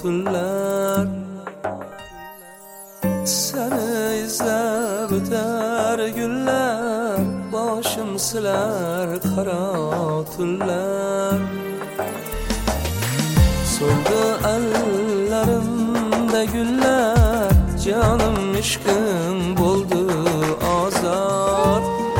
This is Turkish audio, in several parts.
tunlar. Seni izlep öter günler, başım siler kara tunlar. Soldu ellerimde güller, canım işkim buldu azar.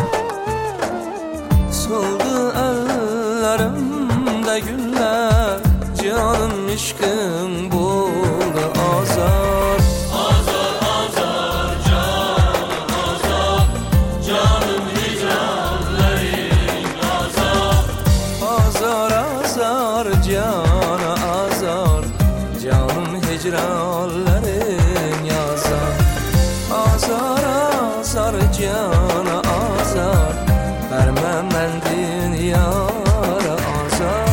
Soldu ellerimde güller, canım işkim buldu azar. Azar azar canım azar, canım hicranlerin azar. Azar azar cana azar, canım hicranlerin yazar. Azar azar cana azar, vermem ben yara azar.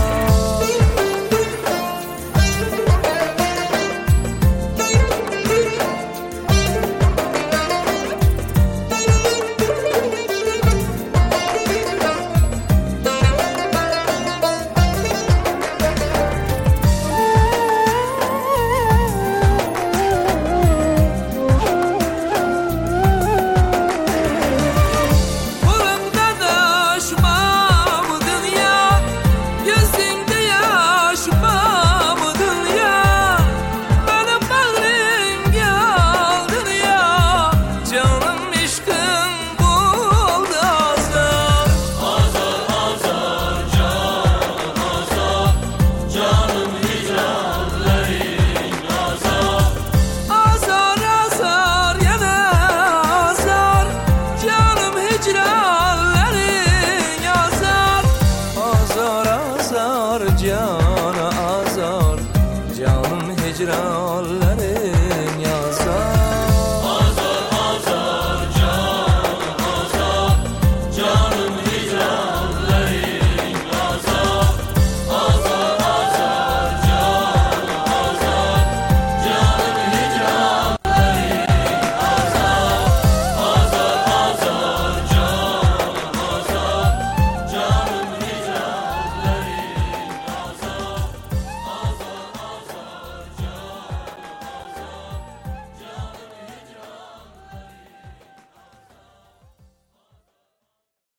Cana azar, canım hicran.